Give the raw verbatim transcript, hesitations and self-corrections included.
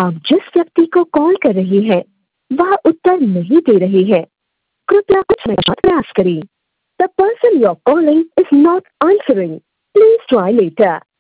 आप जिस व्यक्ति को कॉल कर रही हैं वह उत्तर नहीं दे रही है। कृपया कुछ मिनट बाद प्रयास करें। The person you are calling is not answering. Please try letter.